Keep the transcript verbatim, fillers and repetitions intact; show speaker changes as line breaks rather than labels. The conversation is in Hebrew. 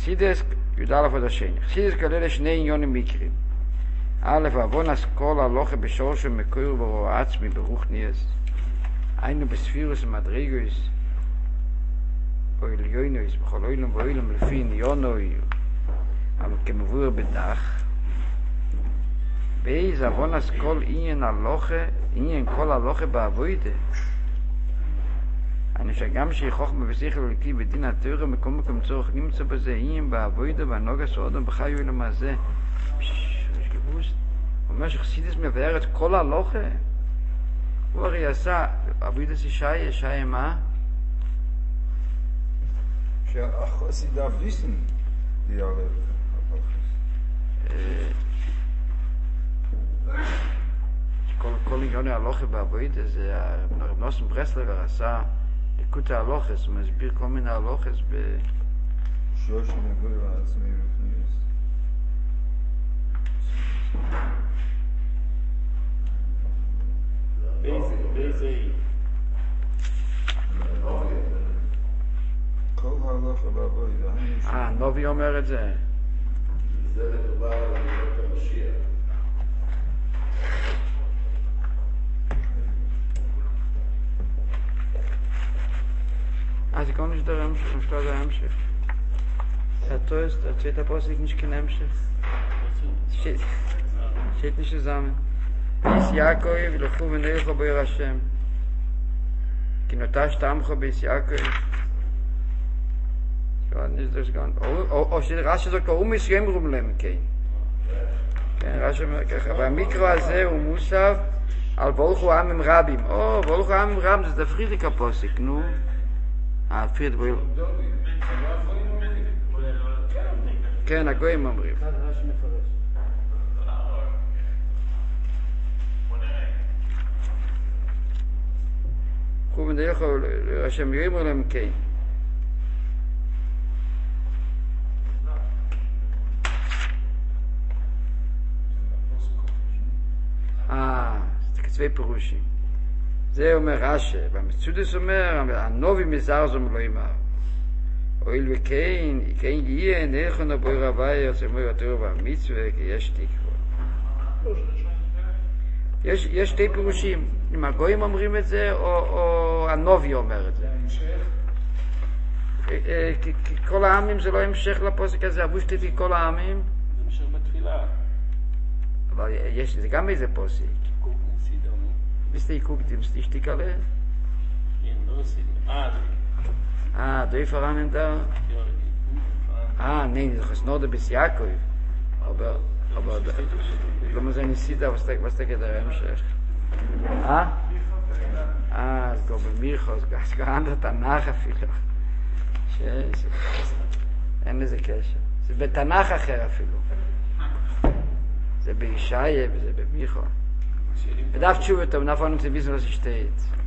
חסידס, י"א עוד השני. חסידס כולל שני עניונים מקרים. א', עוון אסכול הלוכה בשורש ומקור ברוע עצמי ברוחניאס. היינו בספירוס ומדרגוס, או עליונוס, בכל אילום ואילום לפי עניונוי, אבל כמבואר בדח. ב', עוון אסכול עניין הלוכה, עניין כל הלוכה בעבודה. אני שגם שהיא חוכמה ושכל אלוקי בדין התורה מכל מקום צורך נמצא בזה עניין בעבודה והנוגע סעודם בחיו אילום הזה. יש גבוס. הוא אומר שחסידס מבאר את כל הלוכה. הוא הרי עשה עבודת ישעיה, ישעיה מה?
שהחסידה ויסן die alle
כל עניוני הלוכה בעבודה זה הרב נוסן ברסלר עשה ליקוטי הלוכס, הוא מסביר כל מיני הלוכס ב...
שלוש נגוי לעצמי ופניס.
באיזה...
כל הלוכה בעבודה.
אה, נובי אומר את זה.
זה מדובר על עבודת המשיח.
Also ich kann nicht der Amschicht, ich kann der Amschicht. Der Toast, der zweite Apostel nicht kein Amschicht. Steht, steht nicht zusammen. Bis Jakob, ולכו ונלכו בעיר השם. כי נוטש תמכו ביס יעקב. nicht das ganz. או שרש"י זאת קראו מסיים רומלם, כן. כן, רש"י אומר ככה. והמיקרו הזה הוא מוסף על וולכו עם עם רבים. או, וולכו עם עם רבים זה דפרידיק הפוסק, נו. אה, פריד בויל. כן, הגויים אומרים. חובין דייכו, השם יאמר להם כן. אה, זה כצווי פירושים. זה אומר רש"י, והמצודס אומר, הנובי מזר זו מלא אמר. אויל וכן, כן יהיה, נכון הבוי רבי, יוצא מוי התורה והמצווה, כי יש תקווה. יש, יש שתי פירושים, אם הגויים אומרים את זה, או, או הנובי אומר את זה. כי כל העמים זה לא המשך לפוסק הזה, אבו שתיתי כל העמים.
זה המשך בתפילה.
אבל יש, זה גם איזה פוסק. Bist du geguckt, nimmst du dich alle? Ah, du ich voran da? Ah, nein, das ist nur der bis Jakob. Aber, aber, wenn man seine sieht, was der, was der geht da im Schech. Ah? Ah, es geht bei mir, es geht gehandelt danach אפילו. אין לזה קשר. זה בתנ"ך אחר אפילו. זה בישעיה וזה במיכה. בדף תשובה, aber davon uns wissen, was steht.